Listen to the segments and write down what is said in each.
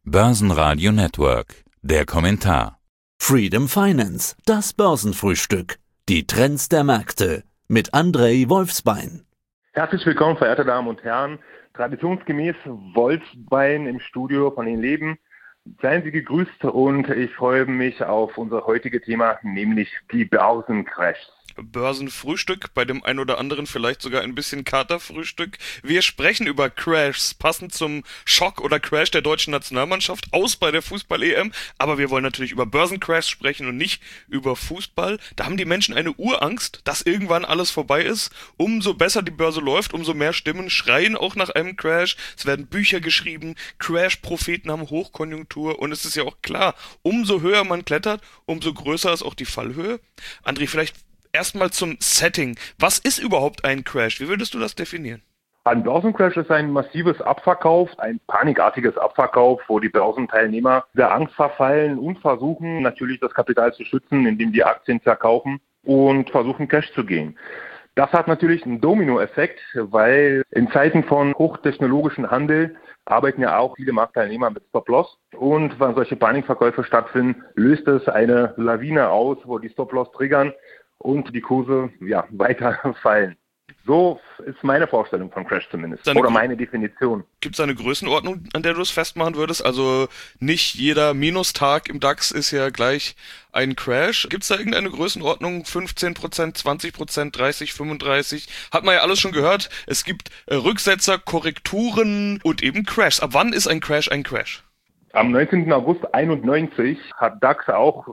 Börsenradio Network. Der Kommentar. Freedom Finance, das Börsenfrühstück. Die Trends der Märkte mit André Wolfsbein. Herzlich willkommen, verehrte Damen und Herren. Traditionsgemäß Wolfsbein im Studio von den Leben. Seien Sie gegrüßt und ich freue mich auf unser heutiges Thema, nämlich die Börsencrashs. Börsenfrühstück, bei dem ein oder anderen vielleicht sogar ein bisschen Katerfrühstück. Wir sprechen über Crashs, passend zum Schock oder Crash der deutschen Nationalmannschaft aus bei der Fußball-EM. Aber wir wollen natürlich über Börsencrashs sprechen und nicht über Fußball. Da haben die Menschen eine Urangst, dass irgendwann alles vorbei ist. Umso besser die Börse läuft, umso mehr Stimmen schreien auch nach einem Crash. Es werden Bücher geschrieben, Crash-Propheten haben Hochkonjunktur und es ist ja auch klar, umso höher man klettert, umso größer ist auch die Fallhöhe. André, vielleicht erstmal zum Setting. Was ist überhaupt ein Crash? Wie würdest du das definieren? Ein Börsencrash ist ein massives Abverkauf, ein panikartiges Abverkauf, wo die Börsenteilnehmer der Angst verfallen und versuchen natürlich das Kapital zu schützen, indem die Aktien verkaufen und versuchen Cash zu gehen. Das hat natürlich einen Dominoeffekt, weil in Zeiten von hochtechnologischen Handel arbeiten ja auch viele Marktteilnehmer mit Stop-Loss. Und wenn solche Panikverkäufe stattfinden, löst es eine Lawine aus, wo die Stop-Loss triggern und die Kurse weiter fallen. So ist meine Vorstellung von Crash zumindest. Oder meine Definition. Gibt es eine Größenordnung, an der du es festmachen würdest? Also nicht jeder Minustag im DAX ist ja gleich ein Crash. Gibt es da irgendeine Größenordnung? 15%, 20%, 30, 35? Hat man ja alles schon gehört. Es gibt Rücksetzer, Korrekturen und eben Crashs. Ab wann ist ein Crash ein Crash? Am 19. August 91 hat DAX auch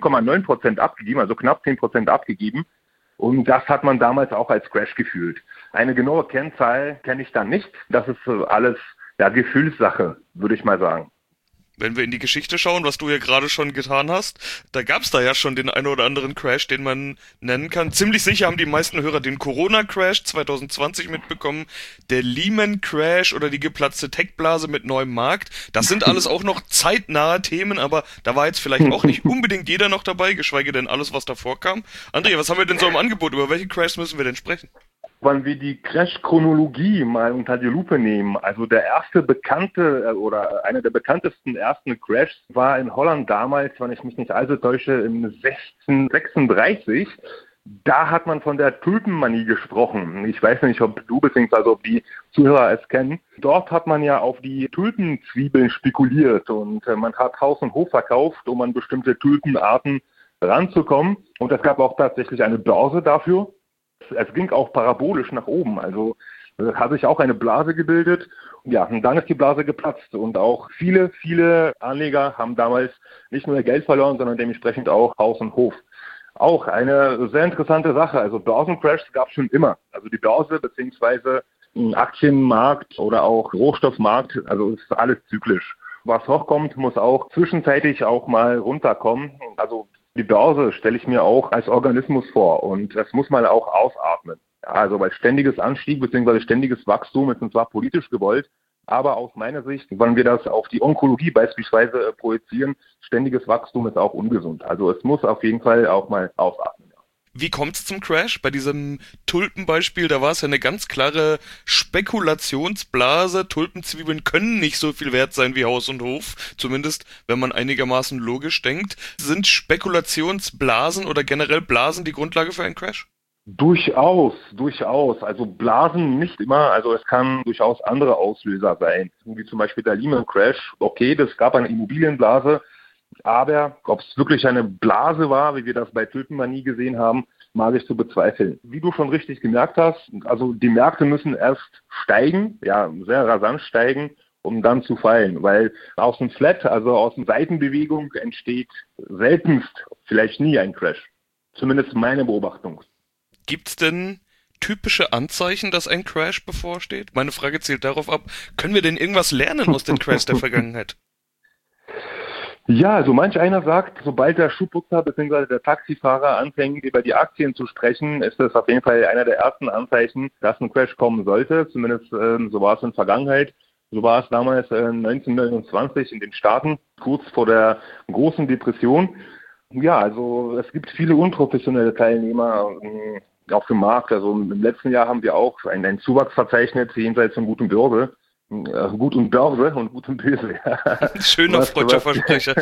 9,9% abgegeben, also knapp 10% abgegeben. Und das hat man damals auch als Crash gefühlt. Eine genaue Kennzahl kenne ich da nicht. Das ist alles Gefühlssache, würde ich mal sagen. Wenn wir in die Geschichte schauen, was du ja gerade schon getan hast, da gab's da ja schon den einen oder anderen Crash, den man nennen kann. Ziemlich sicher haben die meisten Hörer den Corona-Crash 2020 mitbekommen, der Lehman-Crash oder die geplatzte Tech-Blase mit neuem Markt. Das sind alles auch noch zeitnahe Themen, aber da war jetzt vielleicht auch nicht unbedingt jeder noch dabei, geschweige denn alles, was davor kam. André, was haben wir denn so im Angebot? Über welche Crashs müssen wir denn sprechen? Wenn wir die Crash-Chronologie mal unter die Lupe nehmen, also der erste bekannte oder einer der bekanntesten ersten Crashs war in Holland damals, wenn ich mich nicht allzu täusche, im 1636. Da hat man von der Tulpenmanie gesprochen. Ich weiß nicht, ob du bzw. ob die Zuhörer es kennen. Dort hat man ja auf die Tulpenzwiebeln spekuliert und man hat Haus und Hof verkauft, um an bestimmte Tulpenarten ranzukommen. Und es gab auch tatsächlich eine Börse dafür. Es ging auch parabolisch nach oben, also hat sich auch eine Blase gebildet. Ja, und dann ist die Blase geplatzt und auch viele Anleger haben damals nicht nur ihr Geld verloren, sondern dementsprechend auch Haus und Hof. Auch eine sehr interessante Sache, also Börsencrashs gab es schon immer. Also die Börse bzw. Aktienmarkt oder auch Rohstoffmarkt, also ist alles zyklisch. Was hochkommt, muss auch zwischenzeitlich auch mal runterkommen. Also die Börse stelle ich mir auch als Organismus vor und das muss man auch ausatmen. Also weil ständiges Anstieg bzw. ständiges Wachstum ist zwar politisch gewollt, aber aus meiner Sicht, wenn wir das auf die Onkologie beispielsweise projizieren, ständiges Wachstum ist auch ungesund. Also es muss auf jeden Fall auch mal ausatmen. Wie kommt's zum Crash? Bei diesem Tulpenbeispiel, da war es ja eine ganz klare Spekulationsblase. Tulpenzwiebeln können nicht so viel wert sein wie Haus und Hof, zumindest wenn man einigermaßen logisch denkt. Sind Spekulationsblasen oder generell Blasen die Grundlage für einen Crash? Durchaus. Also Blasen nicht immer, also es kann durchaus andere Auslöser sein, wie zum Beispiel der Lehman Crash. Okay, das gab eine Immobilienblase, aber ob es wirklich eine Blase war, wie wir das bei Tulpenmanie gesehen haben, mag ich zu bezweifeln. Wie du schon richtig gemerkt hast, also die Märkte müssen erst steigen, ja, sehr rasant steigen, um dann zu fallen, weil aus einem Flat, also aus einer Seitenbewegung entsteht seltenst, vielleicht nie ein Crash. Zumindest meine Beobachtung. Gibt's denn typische Anzeichen, dass ein Crash bevorsteht? Meine Frage zielt darauf ab, können wir denn irgendwas lernen aus den Crashs der Vergangenheit? Ja, also manch einer sagt, sobald der Schuhputzer bzw. der Taxifahrer anfängt, über die Aktien zu sprechen, ist das auf jeden Fall einer der ersten Anzeichen, dass ein Crash kommen sollte. Zumindest so war es in der Vergangenheit. So war es damals 1929 in den Staaten, kurz vor der großen Depression. Ja, also es gibt viele unprofessionelle Teilnehmer auf dem Markt. Also im letzten Jahr haben wir auch einen Zuwachs verzeichnet jenseits von gutem Börse. Ja, gut und Börse und gut und böse. Schöner freudscher Versprecher.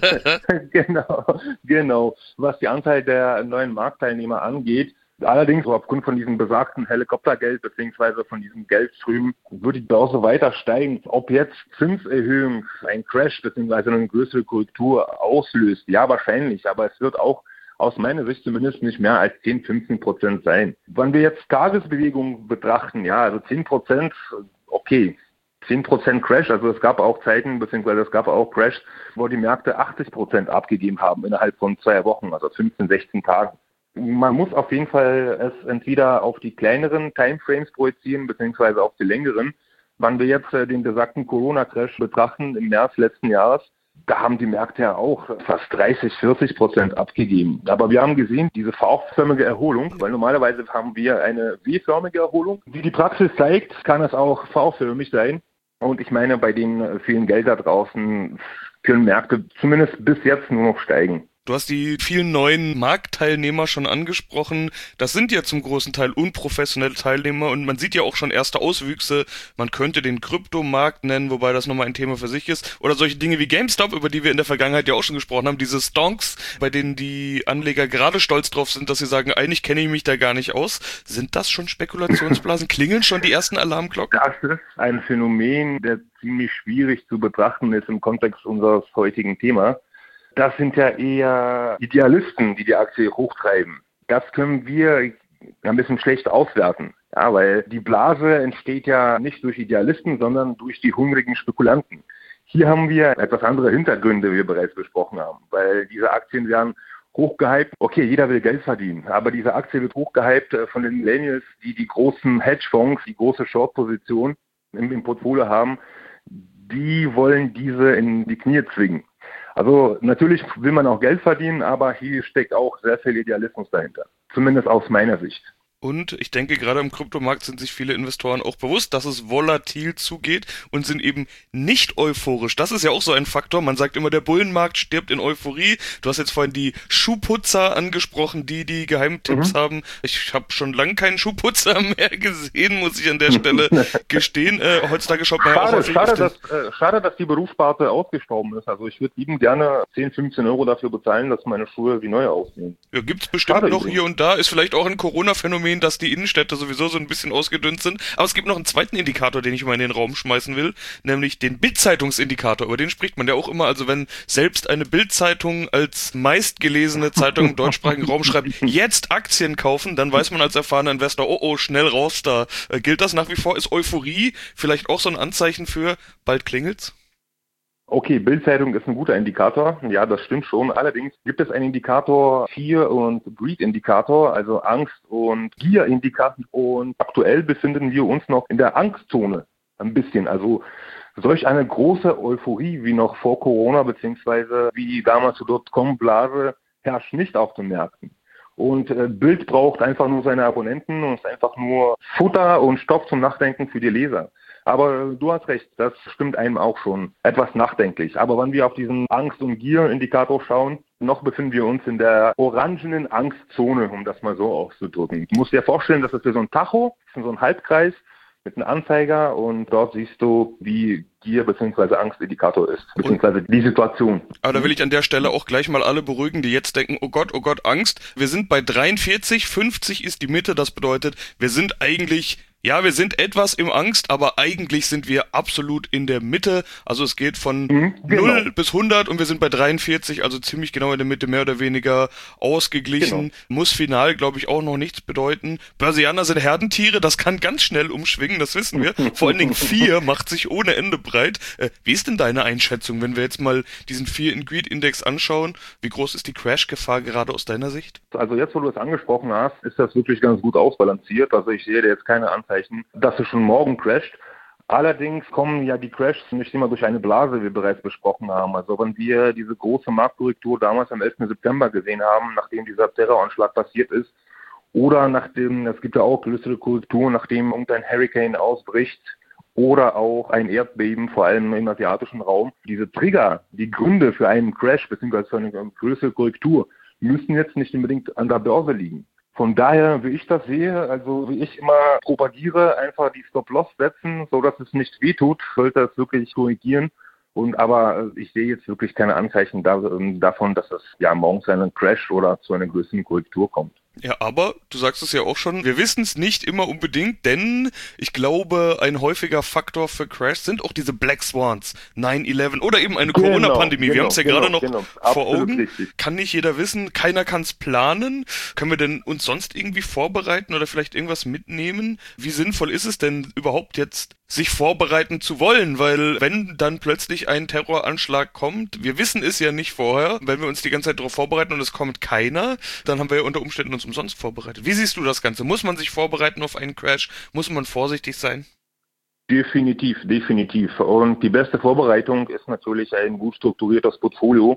Genau. Was die Anzahl der neuen Marktteilnehmer angeht, allerdings aufgrund von diesem besagten Helikoptergeld beziehungsweise von diesem Geldströmen wird die Börse weiter steigen. Ob jetzt Zinserhöhung ein Crash beziehungsweise eine größere Korrektur auslöst, ja wahrscheinlich, aber es wird auch aus meiner Sicht zumindest nicht mehr als 10-15% sein. Wenn wir jetzt Tagesbewegungen betrachten, ja, also 10%, okay. 10% Crash, also es gab auch Zeiten, beziehungsweise es gab auch Crash, wo die Märkte 80% abgegeben haben innerhalb von 2 Wochen, also 15, 16 Tagen. Man muss auf jeden Fall es entweder auf die kleineren Timeframes projizieren, beziehungsweise auf die längeren. Wenn wir jetzt den besagten Corona-Crash betrachten im März letzten Jahres, da haben die Märkte ja auch fast 30-40% abgegeben. Aber wir haben gesehen, diese V-förmige Erholung, weil normalerweise haben wir eine W-förmige Erholung. Wie die Praxis zeigt, kann es auch V-förmig sein. Und ich meine, bei den vielen Geld da draußen können Märkte zumindest bis jetzt nur noch steigen. Du hast die vielen neuen Marktteilnehmer schon angesprochen. Das sind ja zum großen Teil unprofessionelle Teilnehmer und man sieht ja auch schon erste Auswüchse. Man könnte den Kryptomarkt nennen, wobei das nochmal ein Thema für sich ist. Oder solche Dinge wie GameStop, über die wir in der Vergangenheit ja auch schon gesprochen haben. Diese Stonks, bei denen die Anleger gerade stolz drauf sind, dass sie sagen, eigentlich kenne ich mich da gar nicht aus. Sind das schon Spekulationsblasen? Klingeln schon die ersten Alarmglocken? Das ist ein Phänomen, der ziemlich schwierig zu betrachten ist im Kontext unseres heutigen Themas. Das sind ja eher Idealisten, die die Aktie hochtreiben. Das können wir ein bisschen schlecht auswerten. Ja, weil die Blase entsteht ja nicht durch Idealisten, sondern durch die hungrigen Spekulanten. Hier haben wir etwas andere Hintergründe, wie wir bereits besprochen haben. Weil diese Aktien werden hochgehypt. Okay, jeder will Geld verdienen. Aber diese Aktie wird hochgehypt von den Millennials, die die großen Hedgefonds, die große Short-Position im Portfolio haben. Die wollen diese in die Knie zwingen. Also natürlich will man auch Geld verdienen, aber hier steckt auch sehr viel Idealismus dahinter. Zumindest aus meiner Sicht. Und ich denke, gerade im Kryptomarkt sind sich viele Investoren auch bewusst, dass es volatil zugeht und sind eben nicht euphorisch. Das ist ja auch so ein Faktor. Man sagt immer, der Bullenmarkt stirbt in Euphorie. Du hast jetzt vorhin die Schuhputzer angesprochen, die Geheimtipps haben. Ich habe schon lange keinen Schuhputzer mehr gesehen, muss ich an der Stelle gestehen. Heutzutage schaut man ja auch häufig schade, dass die Berufssparte ausgestorben ist. Also ich würde lieben gerne 10, 15 Euro dafür bezahlen, dass meine Schuhe wie neu aussehen. Ja, gibt's bestimmt noch hier und da. Ist vielleicht auch ein Corona-Phänomen, dass die Innenstädte sowieso so ein bisschen ausgedünnt sind. Aber es gibt noch einen zweiten Indikator, den ich mal in den Raum schmeißen will, nämlich den Bild-Zeitungsindikator. Über den spricht man ja auch immer. Also wenn selbst eine Bild-Zeitung als meistgelesene Zeitung im deutschsprachigen Raum schreibt, jetzt Aktien kaufen, dann weiß man als erfahrener Investor, oh, schnell raus da. Gilt das nach wie vor? Ist Euphorie vielleicht auch so ein Anzeichen für bald klingelt's? Okay, Bild-Zeitung ist ein guter Indikator. Ja, das stimmt schon. Allerdings gibt es einen Indikator Fear- und Greed-Indikator, also Angst- und Gier-Indikator. Und aktuell befinden wir uns noch in der Angstzone ein bisschen. Also solch eine große Euphorie wie noch vor Corona beziehungsweise wie damals zur Dotcom-Blase herrscht nicht auf den Märkten. Und Bild braucht einfach nur seine Abonnenten und ist einfach nur Futter und Stoff zum Nachdenken für die Leser. Aber du hast recht, das stimmt einem auch schon etwas nachdenklich. Aber wenn wir auf diesen Angst- und Gier-Indikator schauen, noch befinden wir uns in der orangenen Angstzone, um das mal so auszudrücken. Du musst dir vorstellen, das ist wie so ein Tacho, so ein Halbkreis mit einem Anzeiger und dort siehst du, wie Gier- bzw. Angstindikator ist, beziehungsweise die Situation. Aber da will ich an der Stelle auch gleich mal alle beruhigen, die jetzt denken, oh Gott, Angst. Wir sind bei 43, 50 ist die Mitte, das bedeutet, wir sind etwas im Angst, aber eigentlich sind wir absolut in der Mitte. Also es geht von 0 bis 100 und wir sind bei 43, also ziemlich genau in der Mitte, mehr oder weniger ausgeglichen. Genau. Muss final, glaube ich, auch noch nichts bedeuten. Börsianer sind Herdentiere, das kann ganz schnell umschwingen, das wissen wir. Vor allen Dingen 4 macht sich ohne Ende breit. Wie ist denn deine Einschätzung, wenn wir jetzt mal diesen Fear-and-Greed-Index anschauen? Wie groß ist die Crash-Gefahr gerade aus deiner Sicht? Also jetzt, wo du es angesprochen hast, ist das wirklich ganz gut ausbalanciert. Also ich sehe da jetzt keine Anzeichen, dass es schon morgen crasht. Allerdings kommen ja die Crashs nicht immer durch eine Blase, wie wir bereits besprochen haben. Also wenn wir diese große Marktkorrektur damals am 11. September gesehen haben, nachdem dieser Terroranschlag passiert ist, oder es gibt ja auch größere Korrekturen, nachdem irgendein Hurricane ausbricht, oder auch ein Erdbeben, vor allem im asiatischen Raum. Diese Trigger, die Gründe für einen Crash bzw. für eine größere Korrektur, müssen jetzt nicht unbedingt an der Börse liegen. Von daher, wie ich das sehe, also wie ich immer propagiere, einfach die Stop-Loss setzen, so dass es nicht wehtut, sollte es wirklich korrigieren. Aber ich sehe jetzt wirklich keine Anzeichen davon, dass es morgen zu einem Crash oder zu einer größeren Korrektur kommt. Ja, aber du sagst es ja auch schon, wir wissen es nicht immer unbedingt, denn ich glaube, ein häufiger Faktor für Crash sind auch diese Black Swans, 9/11 oder eben eine Corona-Pandemie. Wir haben es ja gerade noch vor Augen. Richtig. Kann nicht jeder wissen, keiner kann es planen. Können wir denn uns sonst irgendwie vorbereiten oder vielleicht irgendwas mitnehmen? Wie sinnvoll ist es denn überhaupt jetzt, sich vorbereiten zu wollen? Weil wenn dann plötzlich ein Terroranschlag kommt, wir wissen es ja nicht vorher, wenn wir uns die ganze Zeit darauf vorbereiten und es kommt keiner, dann haben wir ja unter Umständen uns umsonst vorbereitet. Wie siehst du das Ganze? Muss man sich vorbereiten auf einen Crash? Muss man vorsichtig sein? Definitiv. Und die beste Vorbereitung ist natürlich ein gut strukturiertes Portfolio,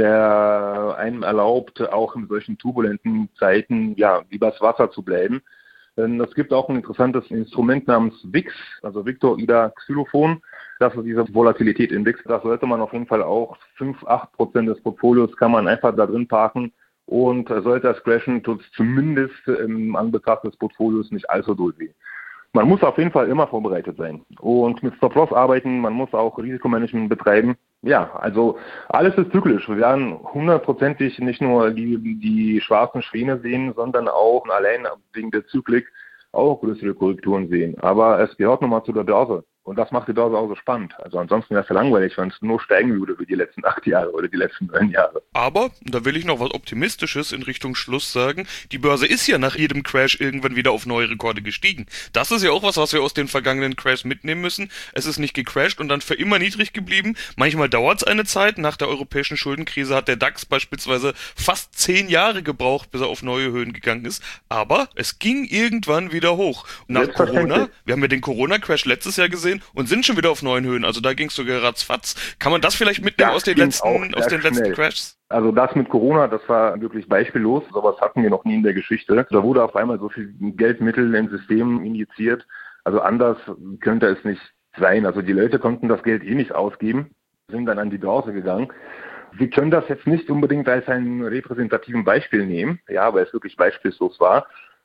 der einem erlaubt, auch in solchen turbulenten Zeiten, übers Wasser zu bleiben. Denn es gibt auch ein interessantes Instrument namens VIX, also Victor Ida Xylophon. Das ist diese Volatilitätsindex. Das sollte man auf jeden Fall auch, 5-8% des Portfolios kann man einfach da drin parken. Und sollte das crashen, tut es zumindest im Anbetracht des Portfolios nicht allzu doll weh. Man muss auf jeden Fall immer vorbereitet sein und mit Stop-Loss arbeiten, man muss auch Risikomanagement betreiben. Ja, also alles ist zyklisch. Wir werden hundertprozentig nicht nur die schwarzen Schwäne sehen, sondern auch allein wegen der Zyklik auch größere Korrekturen sehen. Aber es gehört nun mal zu der Börse. Und das macht die Börse auch so spannend. Also ansonsten wäre es ja langweilig, wenn es nur steigen würde wie die letzten 8 Jahre oder die letzten 9 Jahre. Aber, da will ich noch was Optimistisches in Richtung Schluss sagen, die Börse ist ja nach jedem Crash irgendwann wieder auf neue Rekorde gestiegen. Das ist ja auch was wir aus den vergangenen Crashs mitnehmen müssen. Es ist nicht gecrashed und dann für immer niedrig geblieben. Manchmal dauert es eine Zeit. Nach der europäischen Schuldenkrise hat der DAX beispielsweise fast 10 Jahre gebraucht, bis er auf neue Höhen gegangen ist. Aber es ging irgendwann wieder hoch. Und nach Corona, wir haben ja den Corona-Crash letztes Jahr gesehen, und sind schon wieder auf neuen Höhen. Also da ging es sogar ratzfatz. Kann man das vielleicht mitnehmen aus den letzten Crashs? Also das mit Corona, das war wirklich beispiellos. Sowas hatten wir noch nie in der Geschichte. Da wurde auf einmal so viel Geldmittel im System injiziert. Also anders könnte es nicht sein. Also die Leute konnten das Geld nicht ausgeben, sind dann an die Börse gegangen. Wir können das jetzt nicht unbedingt als ein repräsentativen Beispiel nehmen, weil es wirklich beispiellos war.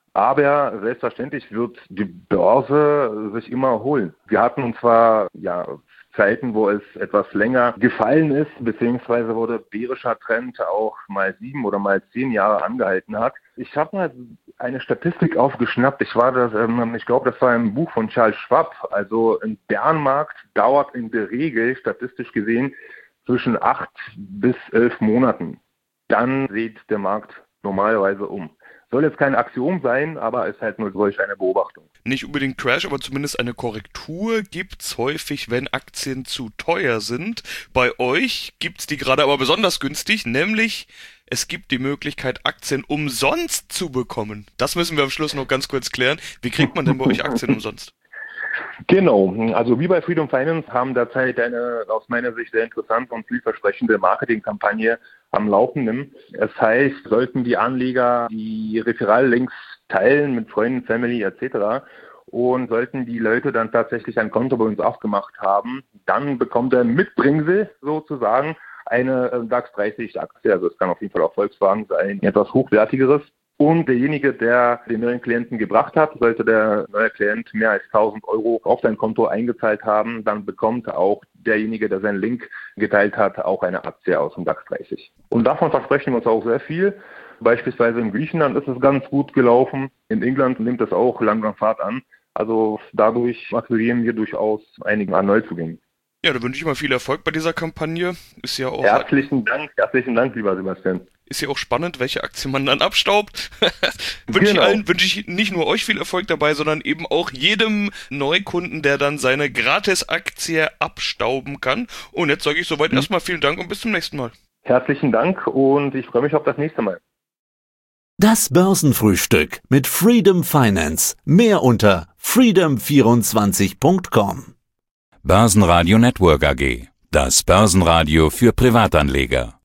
Aber selbstverständlich wird die Börse sich immer erholen. Wir hatten zwar Zeiten, wo es etwas länger gefallen ist, beziehungsweise wo der bärischer Trend auch mal 7 oder mal 10 Jahre angehalten hat. Ich habe mal eine Statistik aufgeschnappt. Ich glaube, das war ein Buch von Charles Schwab. Also ein Bärenmarkt dauert in der Regel, statistisch gesehen, zwischen 8 bis 11 Monaten. Dann dreht der Markt normalerweise um. Soll jetzt kein Axiom sein, aber ist halt nur solch eine Beobachtung. Nicht unbedingt Crash, aber zumindest eine Korrektur gibt's häufig, wenn Aktien zu teuer sind. Bei euch gibt's die gerade aber besonders günstig, nämlich es gibt die Möglichkeit, Aktien umsonst zu bekommen. Das müssen wir am Schluss noch ganz kurz klären. Wie kriegt man denn bei euch Aktien umsonst? Genau, also wie bei Freedom Finance haben derzeit eine aus meiner Sicht sehr interessante und vielversprechende Marketingkampagne am Laufenden. Es heißt, sollten die Anleger die Referral-Links teilen mit Freunden, Family etc. und sollten die Leute dann tatsächlich ein Konto bei uns aufgemacht haben, dann bekommt er Mitbringsel sozusagen eine DAX 30 Aktie, also es kann auf jeden Fall auch Volkswagen sein, etwas hochwertigeres. Und derjenige, der den neuen Klienten gebracht hat, sollte der neue Klient mehr als 1.000 Euro auf sein Konto eingezahlt haben, dann bekommt auch derjenige, der seinen Link geteilt hat, auch eine Aktie aus dem DAX 30. Und davon versprechen wir uns auch sehr viel. Beispielsweise in Griechenland ist es ganz gut gelaufen. In England nimmt es auch langsam Fahrt an. Also dadurch akquirieren wir durchaus einige an Neuzugängen. Ja, da wünsche ich mal viel Erfolg bei dieser Kampagne. Ist ja auch herzlichen Dank, lieber Sebastian. Ist ja auch spannend, welche Aktien man dann abstaubt. Wünsche ich nicht nur euch viel Erfolg dabei, sondern eben auch jedem Neukunden, der dann seine Gratis-Aktie abstauben kann. Und jetzt sage ich soweit erstmal vielen Dank und bis zum nächsten Mal. Herzlichen Dank und ich freue mich auf das nächste Mal. Das Börsenfrühstück mit Freedom Finance. Mehr unter freedom24.com. Börsenradio Network AG. Das Börsenradio für Privatanleger.